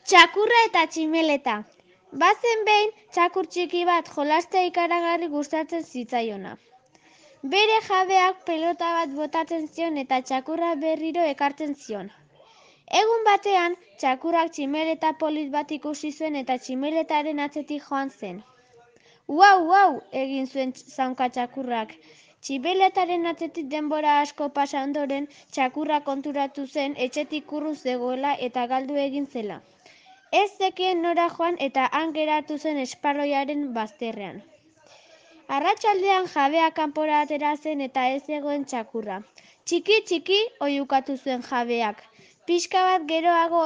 Txakurra eta tximeleta. Bazen behin, txakur txiki bat jolastea ikaragarri gustatzen zitzaiona. Bere jabeak pelota bat botatzen zion eta txakurra berriro ekartzen zion. Egun batean, txakurrak tximeleta polit bat ikusi zuen eta tximeletaren atzetik joan zen. Uau, egin zuen zaunka txakurrak. Tximeletaren atzetik denbora asko pasa ondoren, txakurra konturatu zen etxetik urrun zegoela eta galdu egin zela. Ez zekien nora joan eta han geratu zen esparroiaren bazterrean. Arratsaldean jabea kanpora atera zen eta ez zegoen txakurra. Txiki, oihukatu zuen jabeak. Pixka bat geroago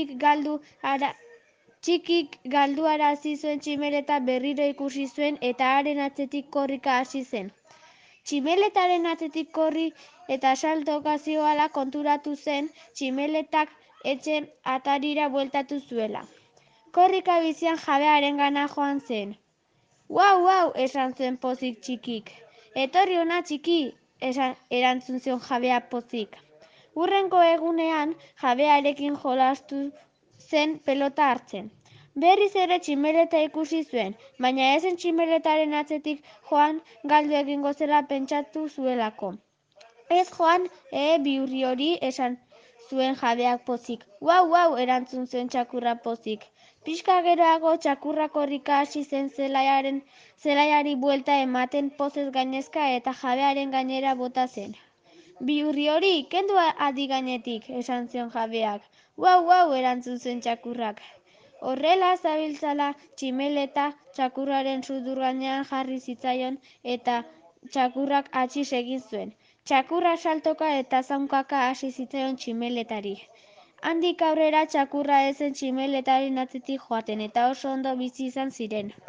txikik galduarazi zuen tximeleta berriro ikusi zuen eta haren atzetik korrika hasi zen. Tximeletaren atzetik korri eta saltoka zihoala konturatu zen tximeletak etxe atarira bueltatu zuela. Korrika bizian jabearengana joan zen. Uau, esan zuen pozik txikik. Etorri hona txiki, erantzun zion jabea pozik. Hurrengo egunean jabearekin jolastu zen pelota hartzen. Berriz ere tximeleta ikusi zuen, baina ezen tximeletaren atzetik joan galdu egingo zela pentsatu zuelako. Ez joan, bihurri hori, esan zuen jabeak pozik. Uau, erantzun zuen txakurra pozik. Pixka geroago txakurra korrika hasi zen zelaiari buelta ematen pozez gainezka eta jabearen gainera bota zen. Bihurri hori, kendu adi gainetik, esan zion jabeak. Uau, erantzun zuen txakurrak. Horrela zabiltzala tximeleta txakurraren sudur gainean jarri zitzaion eta txakurrak atxis egin zuen. Txakurra saltoka eta zaunkaka hasi zitzaion tximeletari. Handik aurrera txakurra ez zen tximeletaren atzetik joaten eta oso ondo bizi izan ziren.